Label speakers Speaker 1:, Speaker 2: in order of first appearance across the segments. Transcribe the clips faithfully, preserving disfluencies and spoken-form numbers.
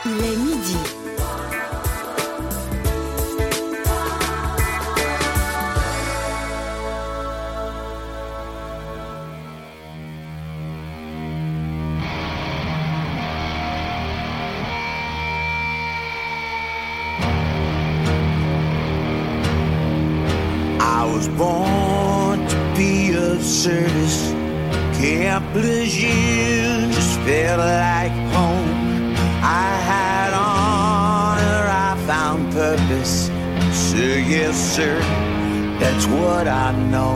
Speaker 1: Les midis.
Speaker 2: I was born to be of service. Camp Lejeune just felt like home. I had honor, I found purpose. Sir, yes, sir, that's what I know.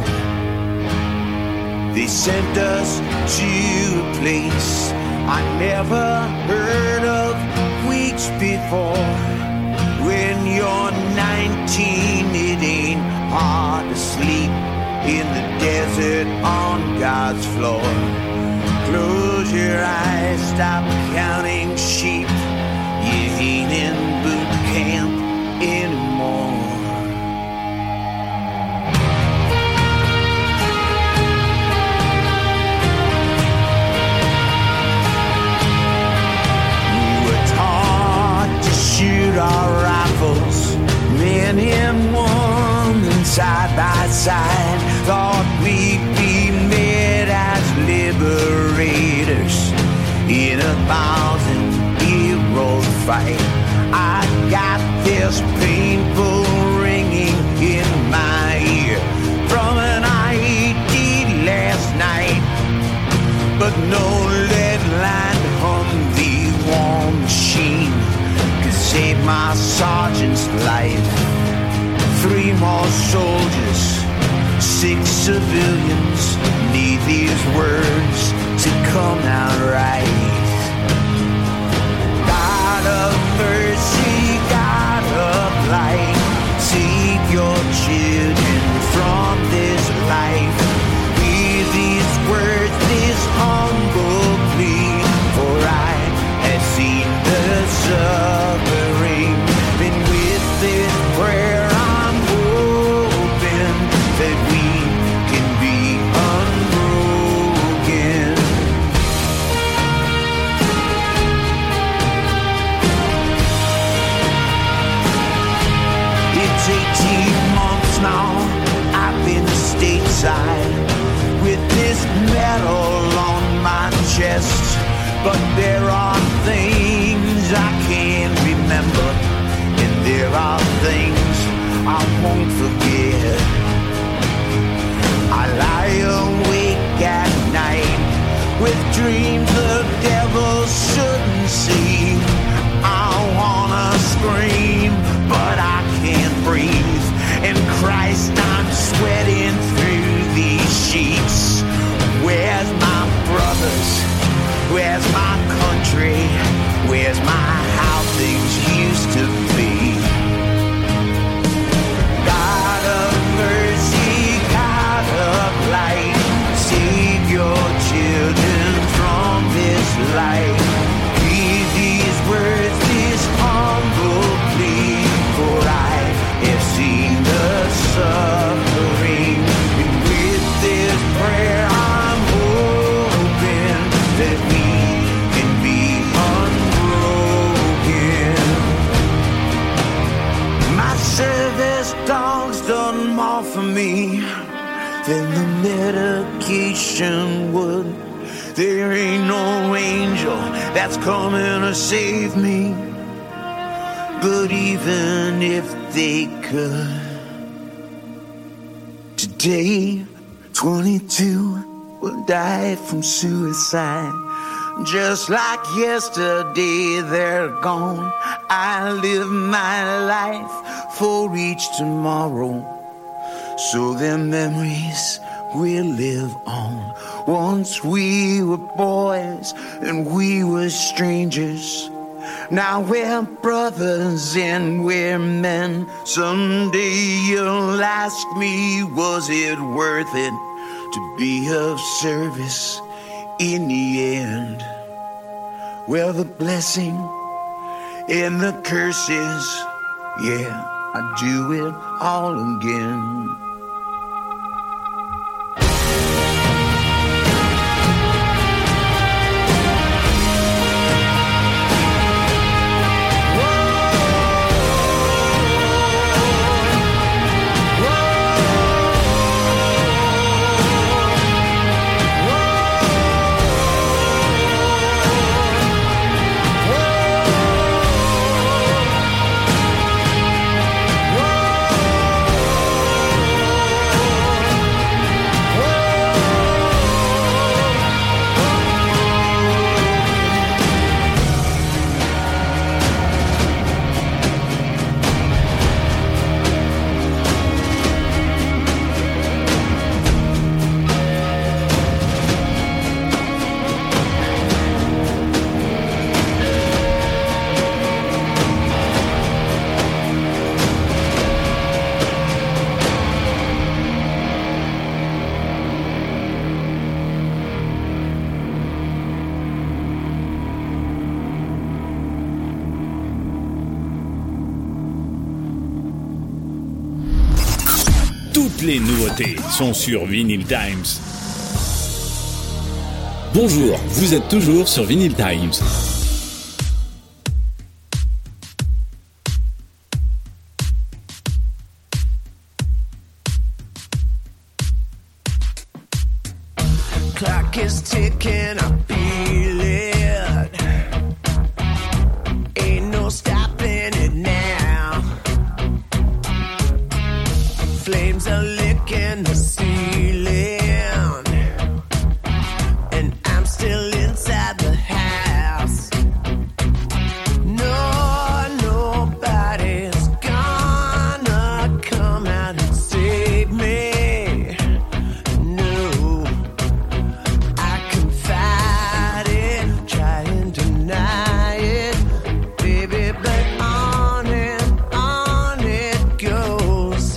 Speaker 2: They sent us to a place I never heard of weeks before. When you're nineteen, it ain't hard to sleep in the desert on God's floor. Close your eyes, stop counting sheep. You ain't in boot camp anymore. We were taught to shoot our rifles, men and women side by side. Thought we'd be met as liberators in a thousand heroes fight. I got this painful ringing in my ear from an I E D last night, but no lead line Humvee war machine could save my sergeant's life. Three more soldiers, six civilians need these words to come out right. God of mercy, God of light, save your children from this life. Hear these words, this humble plea, for I have seen the suffering. And with this prayer I'm hoping that we can be unbroken. It's eighteen months now I've been stateside with this medal on my chest, but there are things I can't remember, and there are things I won't forget. I lie awake at night with dreams the devil shouldn't see. I wanna scream, but I can't breathe. And Christ, I'm sweating through these sheets. Where's my brothers? Where's my country? Where's my how things used to be? God of mercy, God of light, save your children from this life. Read these words, this humble plea, for I have seen the suffering. And with this prayer I'm hoping that we can be unbroken. My service dog's done more for me than the medication would. There ain't no angel that's coming to save me, but even if they could, today twenty-two will die from suicide. Just like yesterday, they're gone. I live my life for each tomorrow, so their memories will live on. Once we were boys and we were strangers. Now we're brothers and we're men. Someday you'll ask me, was it worth it to be of service in the end? Well, the blessing and the curses, yeah, I do it all again.
Speaker 1: Toutes les nouveautés sont sur Vinyl Times. Bonjour, vous êtes toujours sur Vinyl Times.
Speaker 2: Clock is ticking, I feel it. Ain't no stopping it now. Flames are licking the ceiling, and I'm still inside the house. No, nobody's gonna come out and save me. No, I can fight it, try and deny it, baby, but on and on it goes.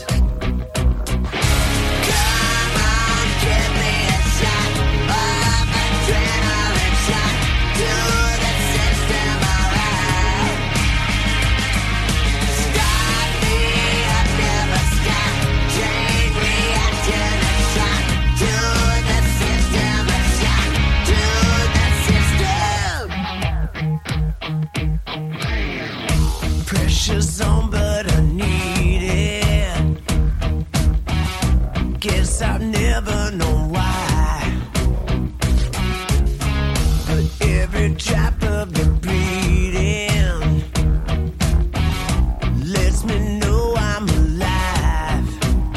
Speaker 2: Come on, give me a shot of adrenaline shot. Do the system alright. Start me up, never stop. Chain reaction and shock. Do the system a shock. Do the system. Pressure's on, but I need it. Guess I've never known why. But every drop of the bleeding lets me know I'm alive.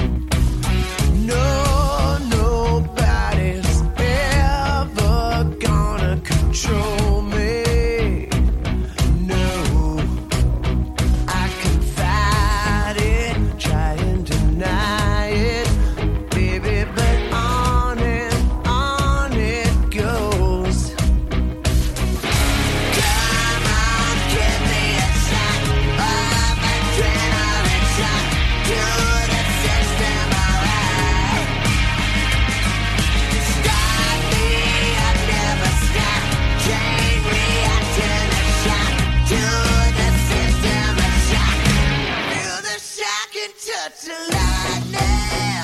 Speaker 2: No, nobody's ever gonna control me. No, I can fight it, try and deny it, baby, but on and on it goes. Come on, give me a shot of adrenaline shot. Do the system alright. Start me up, never stop. Chain reaction and shock. Do the system a shock. Feel the shock and touch the lightning.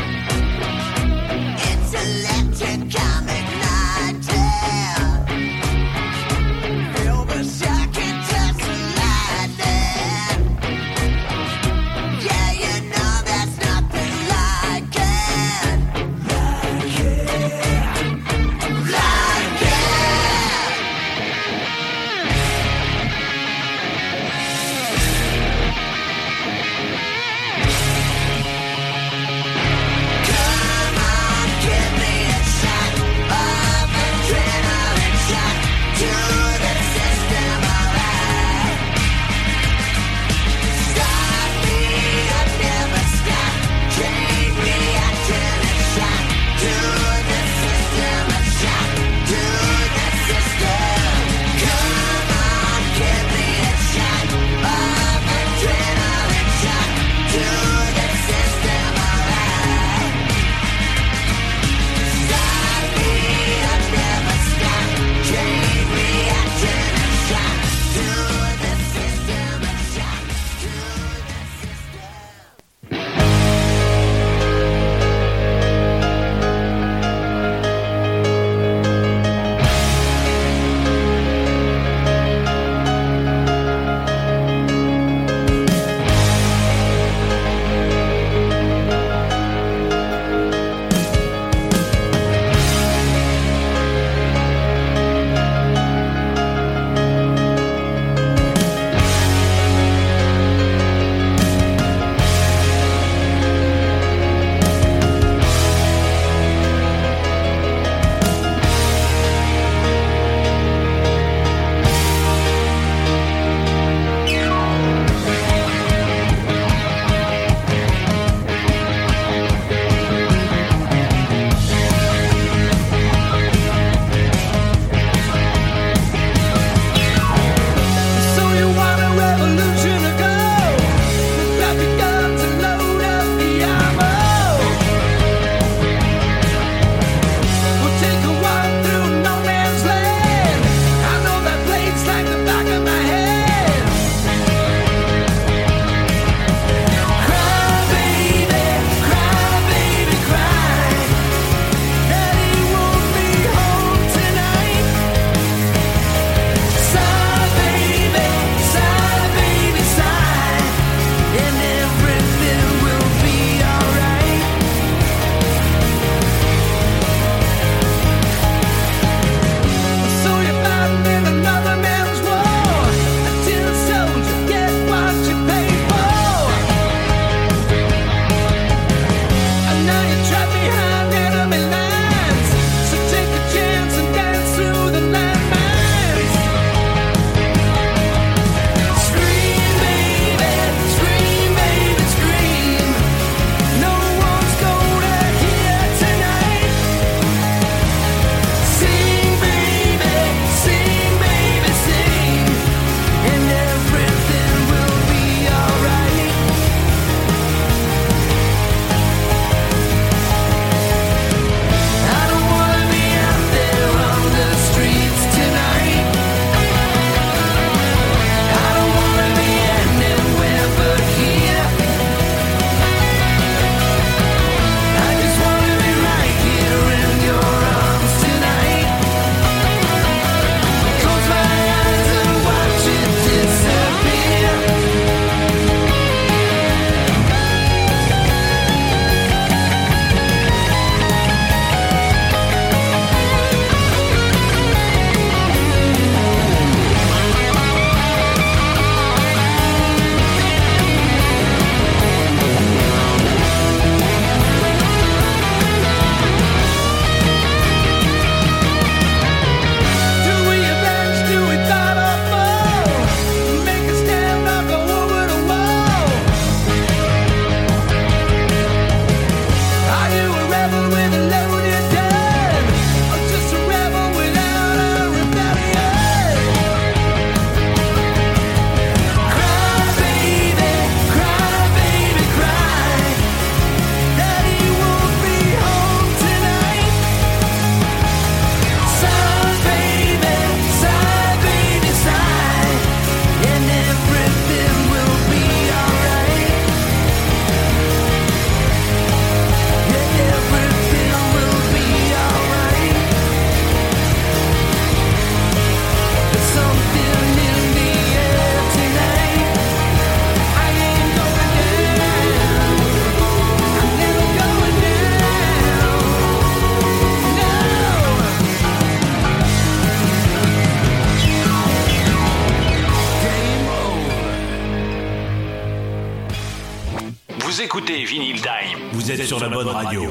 Speaker 2: It's electric, I'm ignited. Feel the shock and touch the lightning. Yeah, you know there's nothing like it. Like it. Like it.
Speaker 1: Vous écoutez Vinyl Time. Vous êtes sur la bonne radio.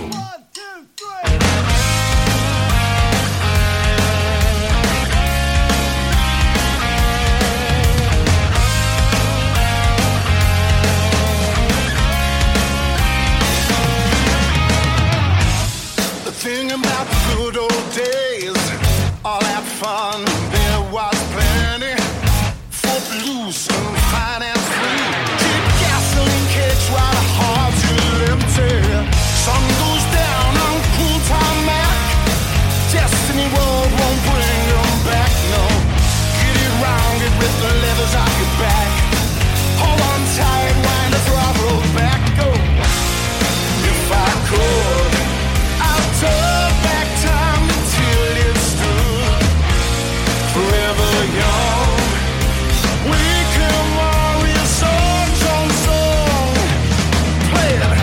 Speaker 3: Thing about the good old days, all that fun, there was plenty. Footloose and finance free. Cheap gasoline kicks while the hearts are empty. Sun goes down on cool tarmac. Destiny Road won't bring them back, no. Get it round, get with the leathers off your back. Hold on tight, wind the throttle back, go. If I could, turn back time until it stood forever young. We can warrior songs on song. Play it.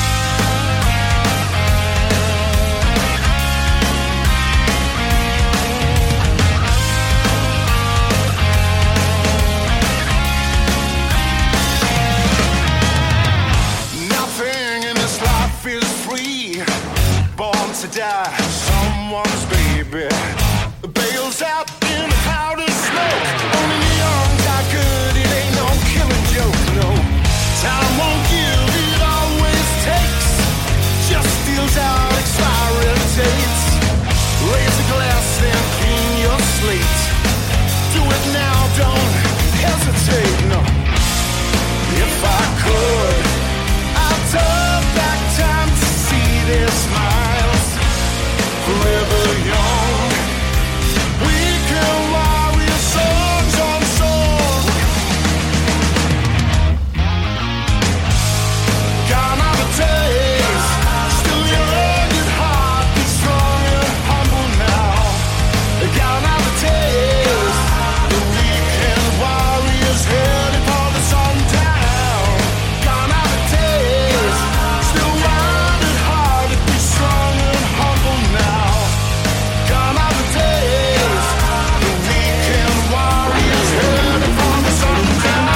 Speaker 3: Nothing in this life is free. Born to die, someone's baby bails out in a cloud of smoke. Only the young die good, it ain't no killing joke, no. Time won't give, it always takes. Just deals out expiry dates. Raise a glass and clean your slate. Do it now, don't hesitate, no. If I could, I'd turn back time to see their smiles. Forever young, we can warrior songs on song. Gone are the days, still young at heart, be strong and humble now. Gone are the days, the weekend warriors headed for the sundown. Gone are the days, still wild at heart, be strong and humble now. Gone are the days, the weekend warriors headed for the sundown.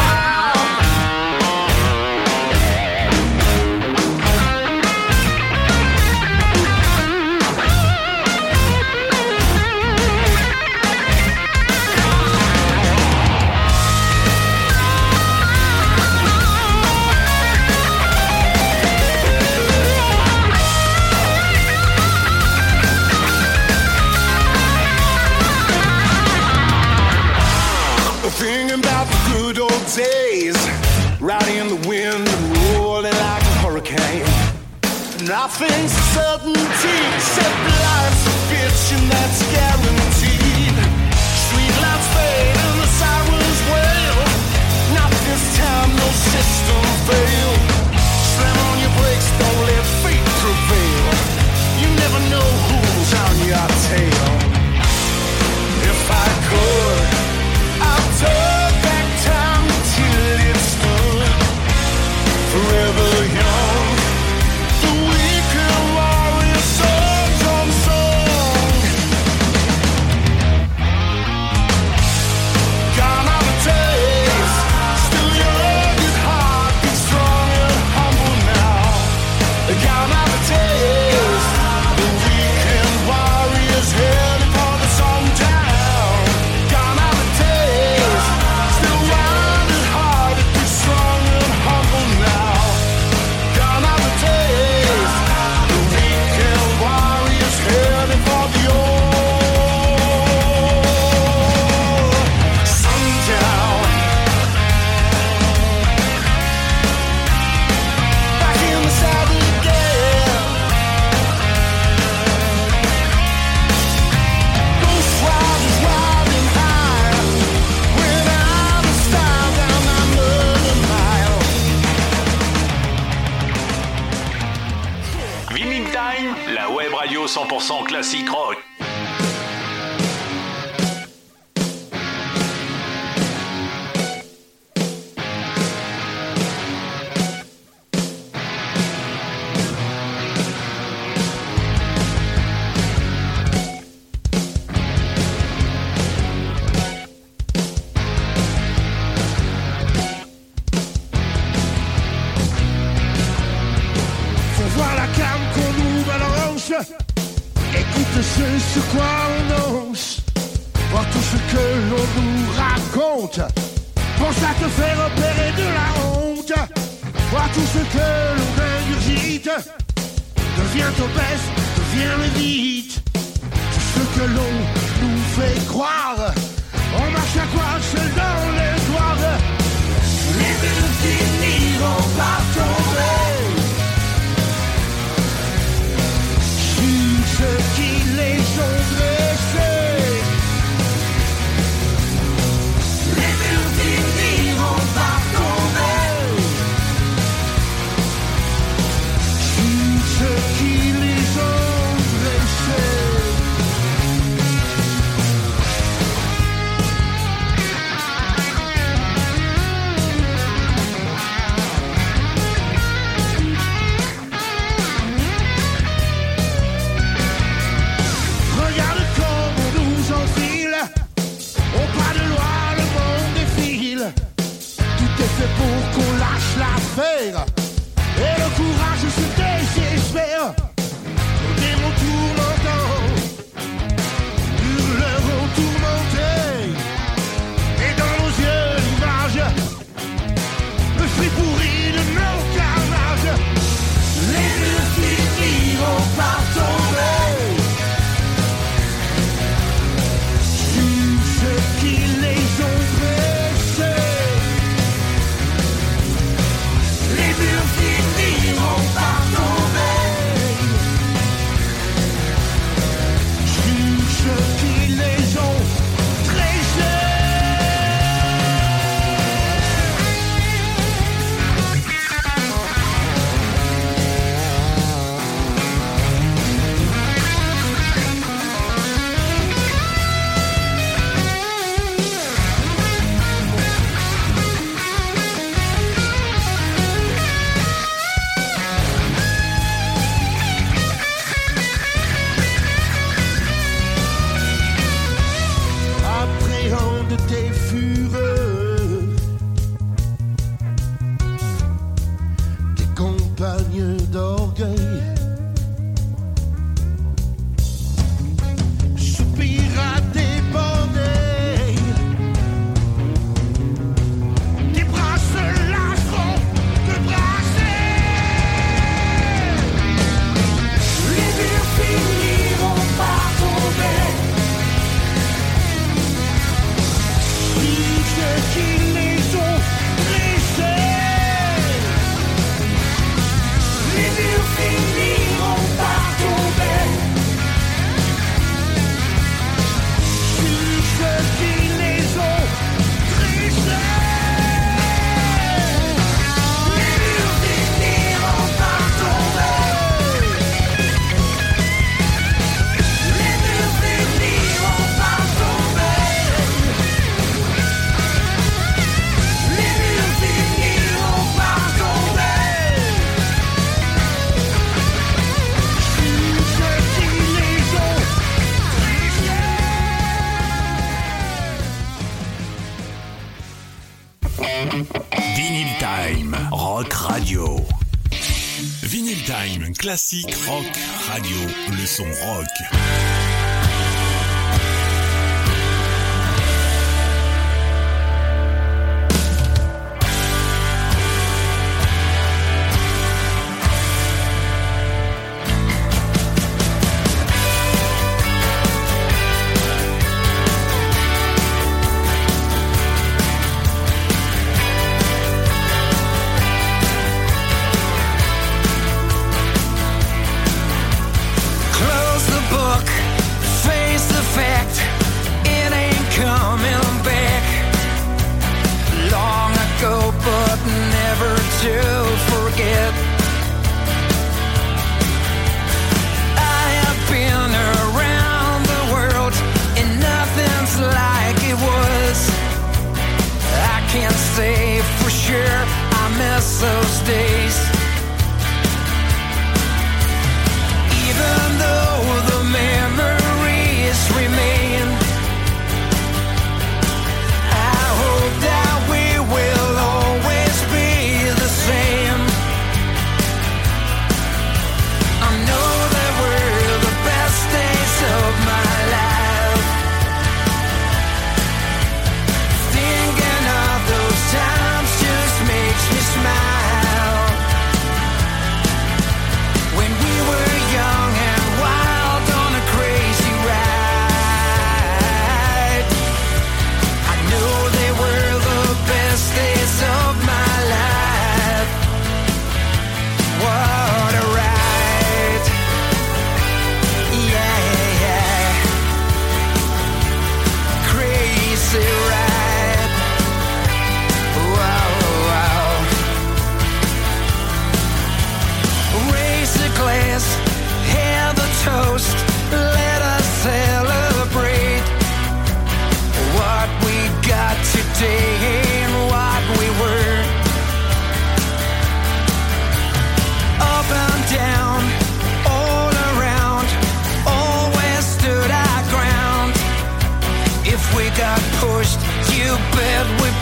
Speaker 3: Thinking about the good old days, riding in the wind, rolling like a hurricane. Nothing's a certainty, except life's a bitch and that's guaranteed. Street lights fade and the sirens wail. Not this time, no system fail. Slam on your brakes, don't let fate prevail. You never know who's on your tail. If I could, I'll turn back time till it stood forever young. The weekend warrior songs on song. Gone are the days, still young at heart, be strong and humble now. Gone are the days, the weekend warriors headed for the sundown. Gone are the days, still wild at heart, be strong and humble now. Gone are the days, the weekend warriors headed for the old sundown. Back in the saddle again. Ghost riders riding high, without a style down that murder mile.
Speaker 1: Vinyl Time, la web radio cent pour cent classique rock.
Speaker 3: triste, c'est ce quoi on ose. Voir tout ce que l'on nous raconte. Pense à te faire opérer de la honte. Voir tout ce que l'on ingurgite. Devient obèse, devient le vite. Tout ce que l'on nous fait croire. On marche à quoi seul dans l'espoir. Les murs finiront par tomber. Sur ceux qui les ont dressés. Les murs finiront par tomber. Sur ceux qui les ont dressés. Pour qu'on lâche l'affaire. Et le courage se désespère. Nos démons tourmentants hurleront tourmentés. Et dans nos yeux l'image, le fruit pourri de nos carnages. Les murs finiront par tomber. Sur ceux qui les ont dressés. Les murs finiront par tomber. Sur ceux qui les ont dressés. Appréhende tes fureurs, tes compagnes d'orgueil. Soupire à tes bordels. Tes bras se lasseront de brasser. Les murs finiront par tomber. Ceux qui les ont dressés. Les murs finiront par tomber. Sur ceux qui les ont dressés. Les murs finiront par tomber. Les murs finiront par tomber. Les murs finiront par tomber. Sur ceux qui les ont dressés.
Speaker 1: Vinyl Time, Rock Radio. Vinyl Time, classique rock radio, le son rock.
Speaker 2: Close the book,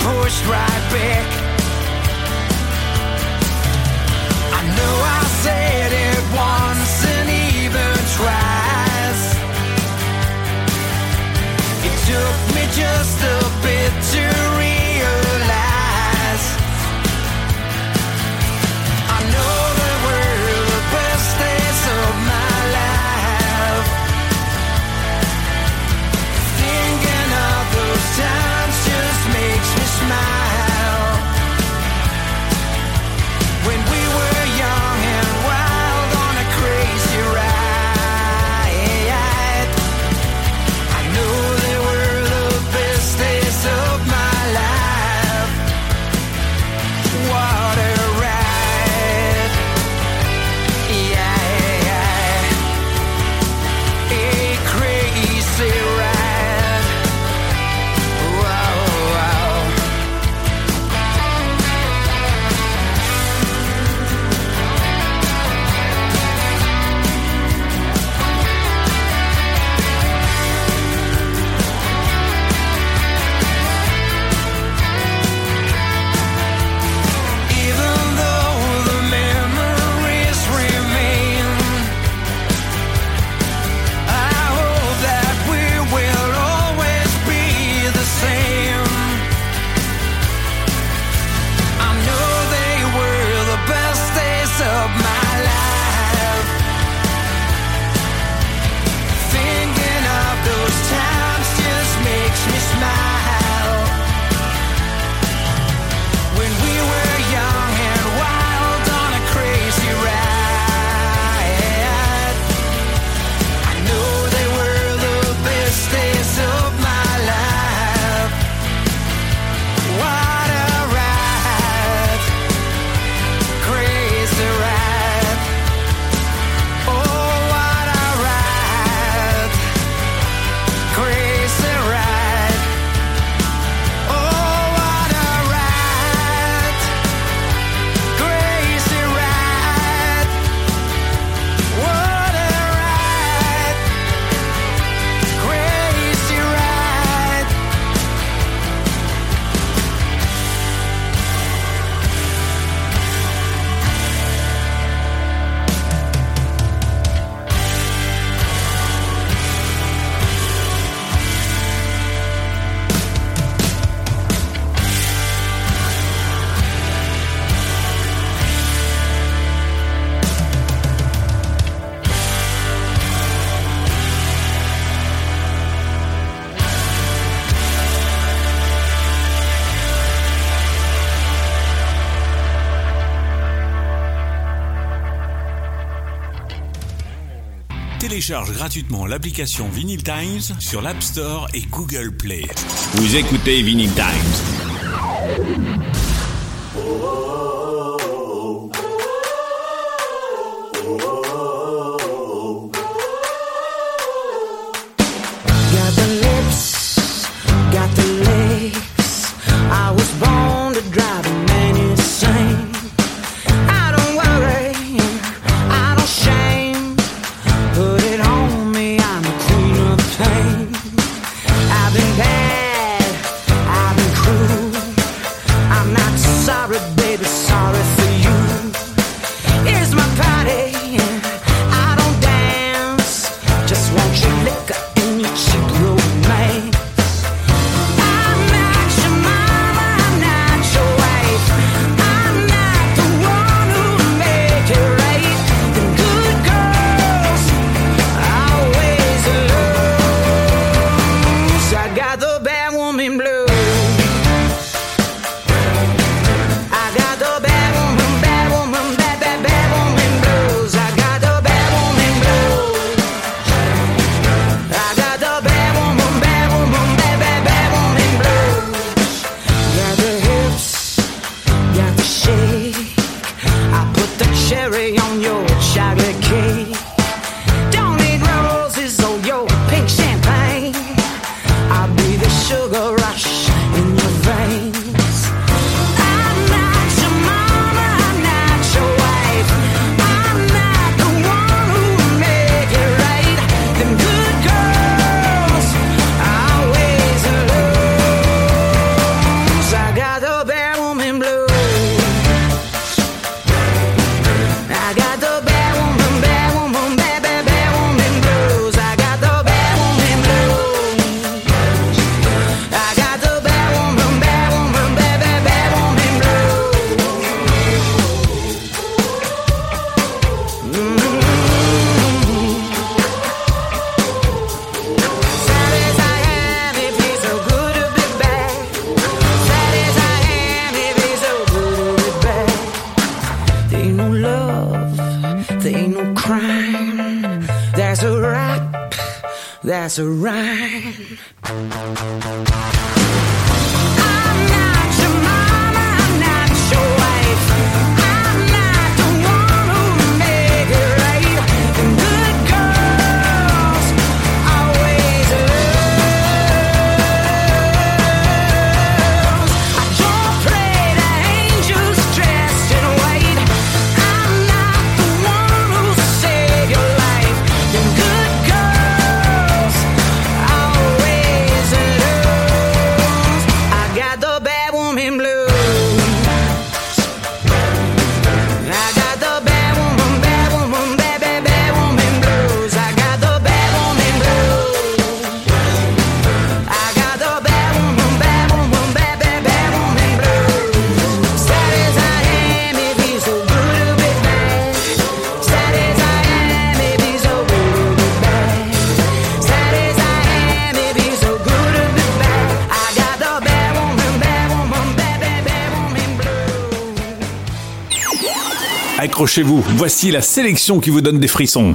Speaker 2: pushed right back. I know I said it once and even twice. It took me just a bit to realize. I know they were the best days of my life. Thinking of those times just makes me smile. When we were young and wild on a crazy ride, I know they were the best days of my life. What a ride, yeah, yeah. A crazy ride, wow, wow. Even though the memories remain, I hope that we will always be the same. I know they were the best days of my life. Thinking of those times just makes me smile. When we were young and wild on a crazy ride, I know they were the best days of my life. What a ride, crazy ride. Oh, what a ride, crazy ride. Oh, what a ride, crazy ride. What a ride, crazy ride.
Speaker 1: Télécharge gratuitement l'application Vinyl Times sur l'App Store et Google Play.
Speaker 4: Vous écoutez Vinyl Times.
Speaker 2: Got the lips, got the legs. I was born to drive a man insane. I don't worry, I don't shame. Put it on me, I'm the queen of pain. I've been bad, I've been cruel. I'm not that's a rhyme.
Speaker 4: Accrochez-vous, voici la sélection qui vous donne des frissons.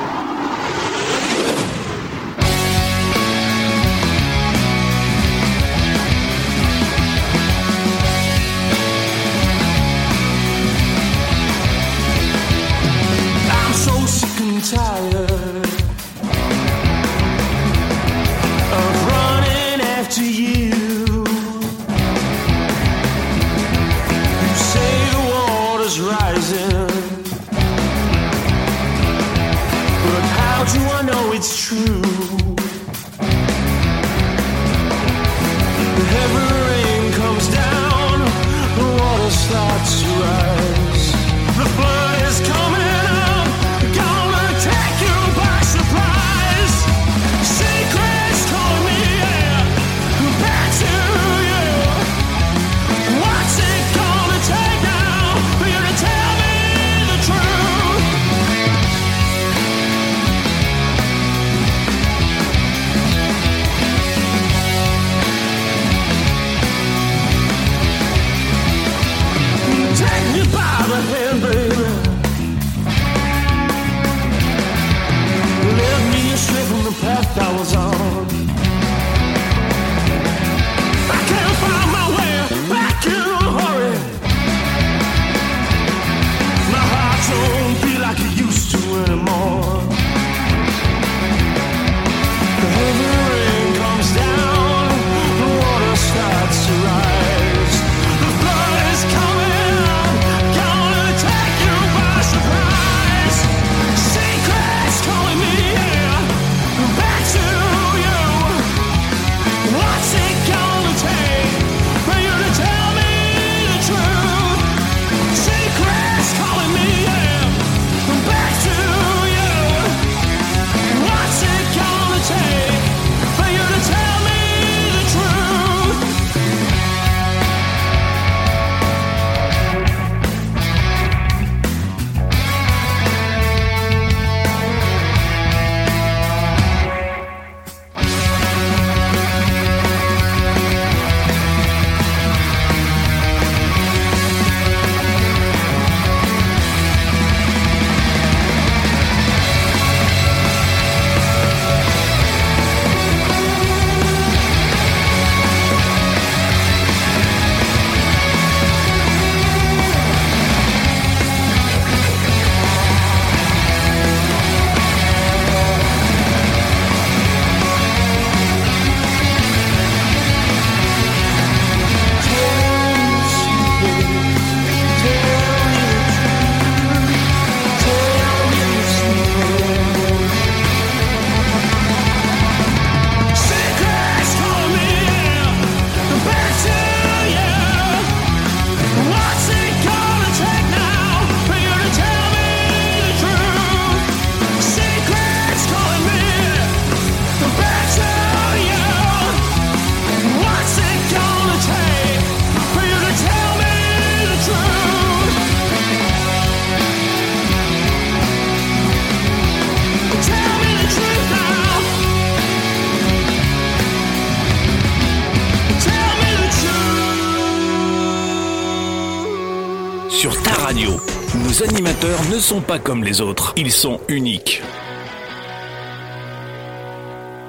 Speaker 4: Sur ta radio, nos animateurs ne sont pas comme les autres, ils sont uniques.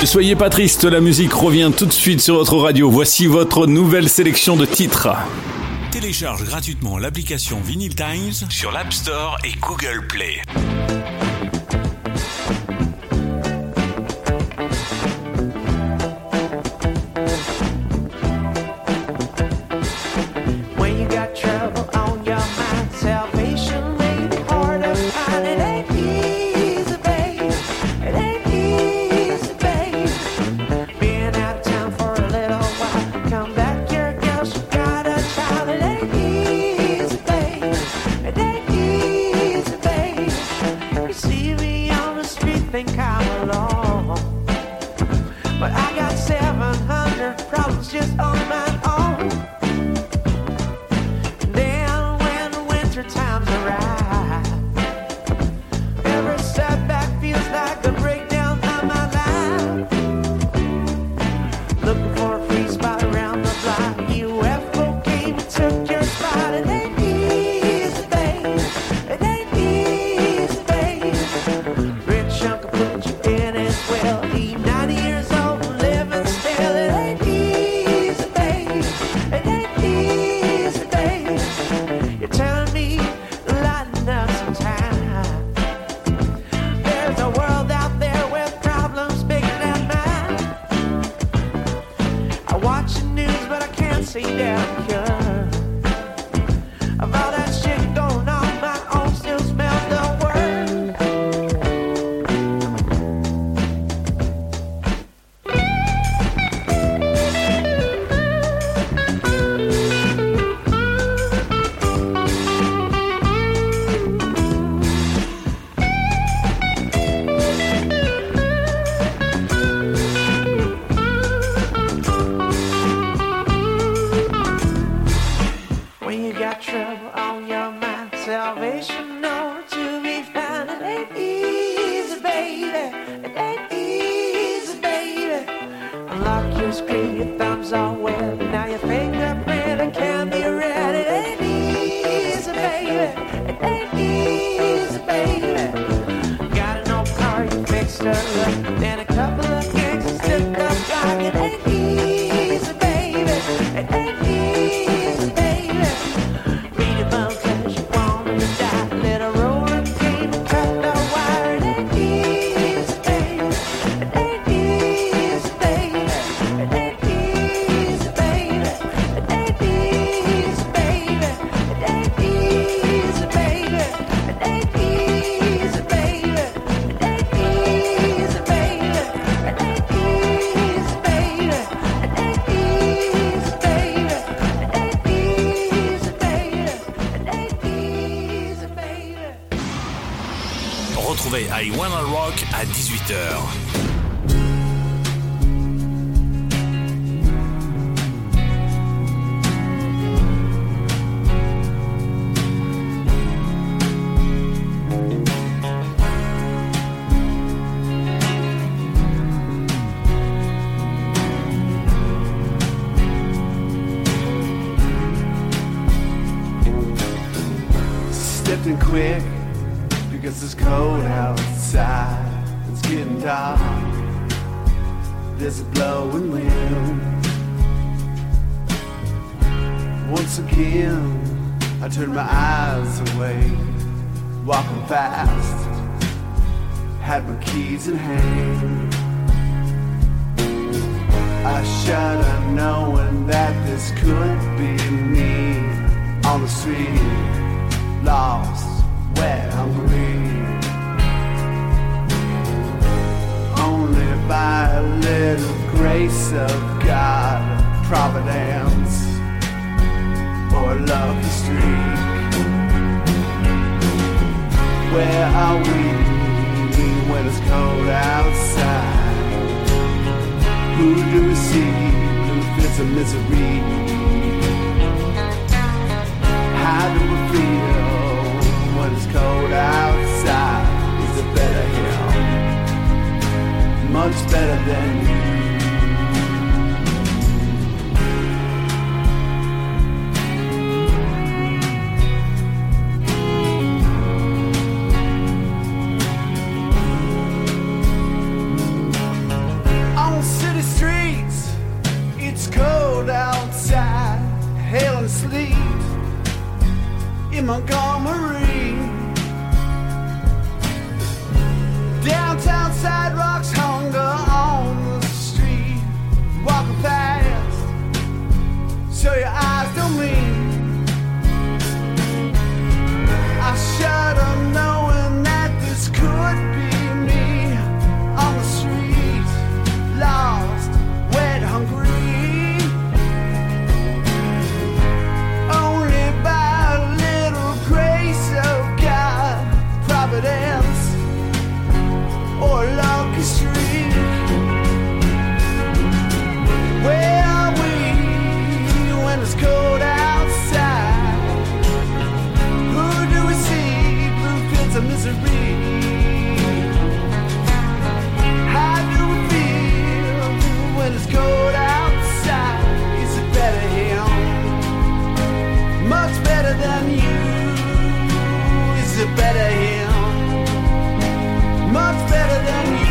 Speaker 4: Soyez pas triste, la musique revient tout de suite sur votre radio. Voici votre nouvelle sélection de titres.
Speaker 1: Télécharge gratuitement l'application Vinyl Times sur l'App Store et Google Play. Retrouvez I Wanna Rock à dix-huit heures.
Speaker 2: Stepping quick because it's cold outside. It's getting dark. There's a blowing wind. Once again, I turn my eyes away, walking fast. Had my keys in hand. I shudder knowing that this could be me on the street, lost where I'm green. Only by a little grace of God, providence, or a lucky streak. Where are we when it's cold outside? Who do we see who fits a misery? How do we feel when it's cold outside? Is it better here? Much better than you. and sleet in Montgomery. Downtown sidewalks hunger on the street, walking fast so your eyes don't meet. I shudder knowing that this could be me on the street, lost, wet, hungry. Only by a little grace of God, providence, or a lucky streak. Where are we when it's cold outside? Who do we see? Blue pits of misery. How do we feel when it's cold outside? Is it better here? Much better than you. Is it better here? Much better than you.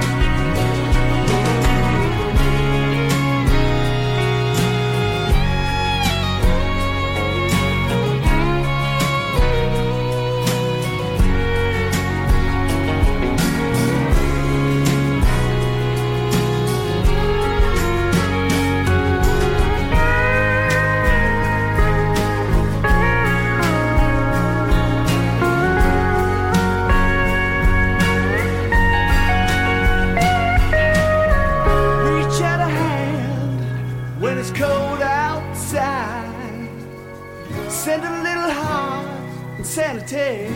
Speaker 2: Send a little heart and sanity.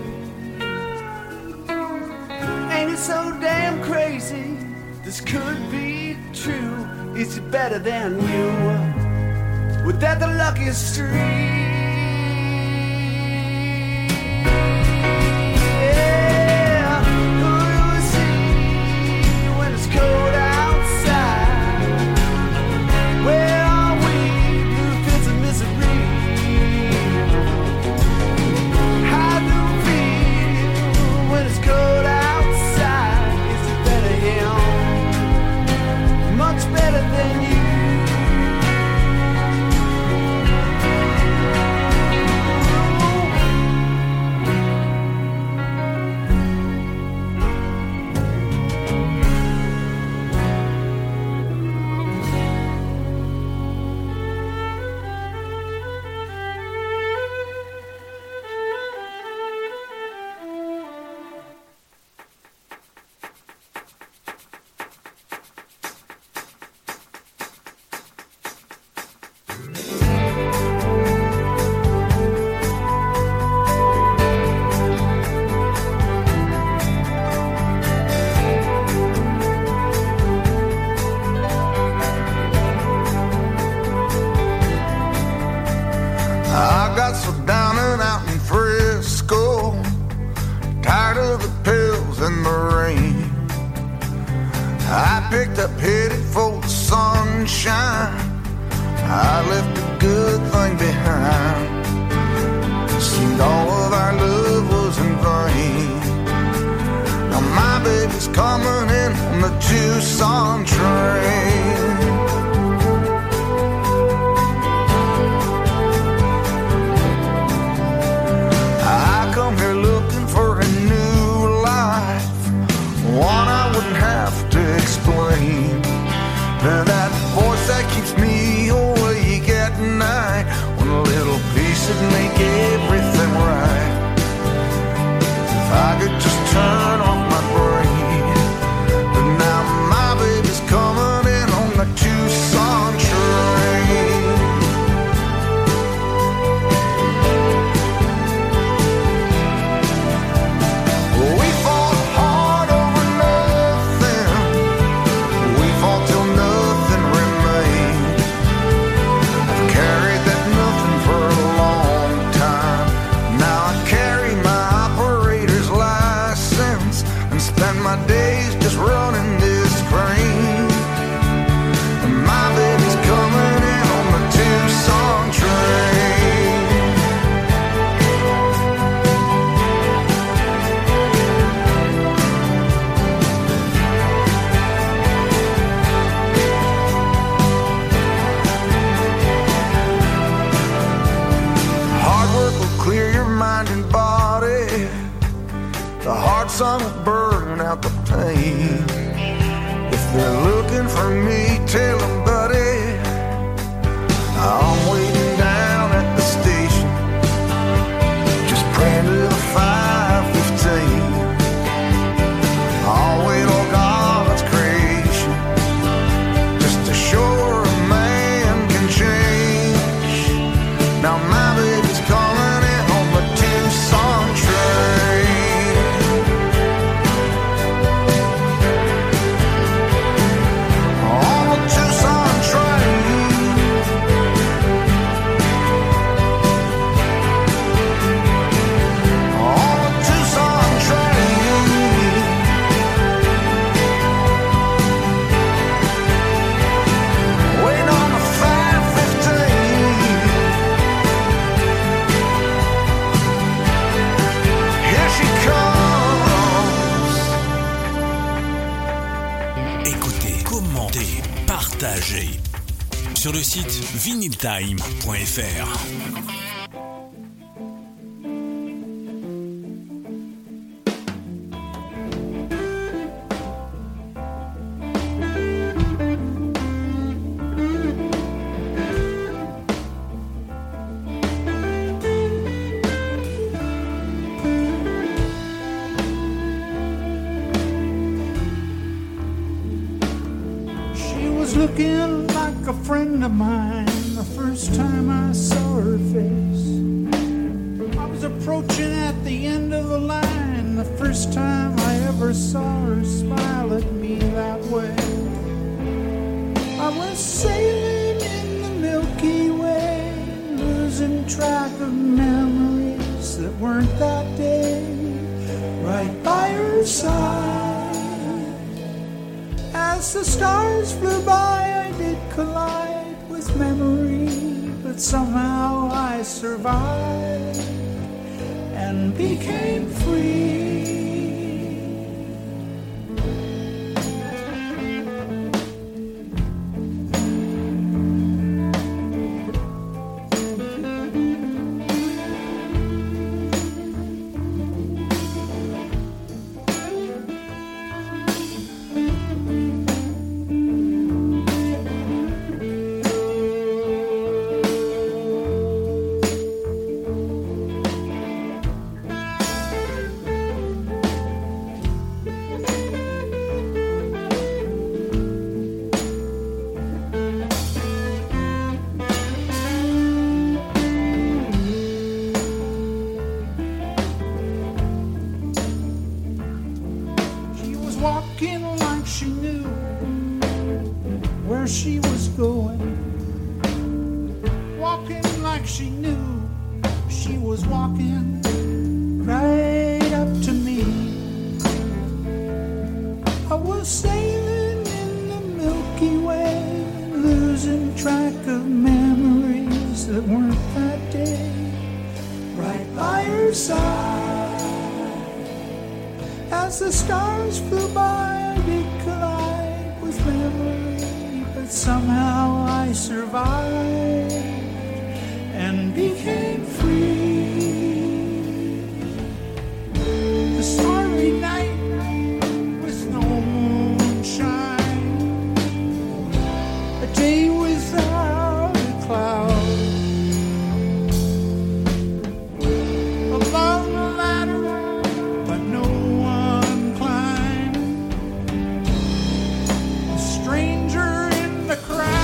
Speaker 2: Ain't it so damn crazy? This could be true. Is it better than you? Was that the luckiest street? Yeah. Who do we see when it's cold outside? Where are we? Blue pits of misery. When it's cold outside, is it better here? Much better than you.
Speaker 3: I could just turn off my brain, but now my baby's coming. sun will burn out the pain. If they're looking for me, tell them, buddy, I'm waiting down at the station, just praying to the five fifteen. I'll wait on God's creation, just to show her a man can change. Now my baby's calling in on the Tucson train. On the Tucson train. On the Tucson train. Waiting on the five fifteen. Here she comes.
Speaker 1: Écoutez, commentez, partagez sur le site vinyltime point f r.
Speaker 5: She was looking like a friend of mine the first time I saw her face. I was approaching at the end of the line the first time I ever saw her smile at me that way. I was sailing in the Milky Way, losing track of memories that weren't that day, right by her side. As the stars flew by, I did collide with memory, but somehow I survived and became free. She was walking like she knew where she was going, walking like she knew she was walking right up to me. I was sailing in the Milky Way, losing track of memories that weren't that day, right by her side. As the stars flew by, I did collide with memory, but somehow I survived and became free. The starry night with no moonshine, a day without a cloud. Above the ladder, but no one climbed. A stranger in the crowd.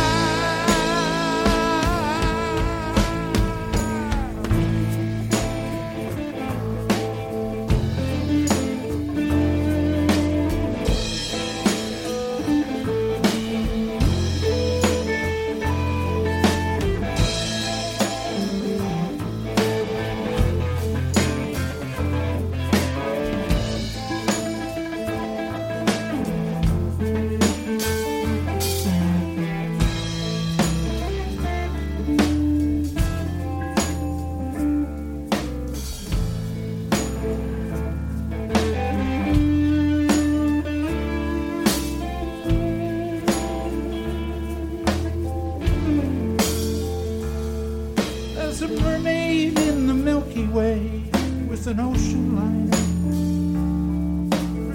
Speaker 5: There's a mermaid in the Milky Way with an ocean line.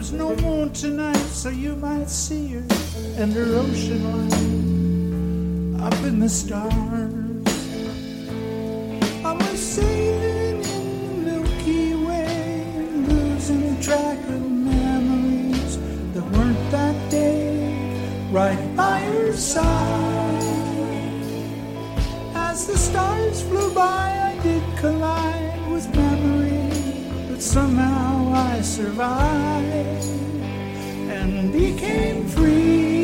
Speaker 5: There's no moon tonight, so you might see her and her ocean line up in the stars. I was sailing in the Milky Way, losing track of memories that weren't that day, right by her side. As the stars flew by, I did collide with memory, but somehow I survived and became free.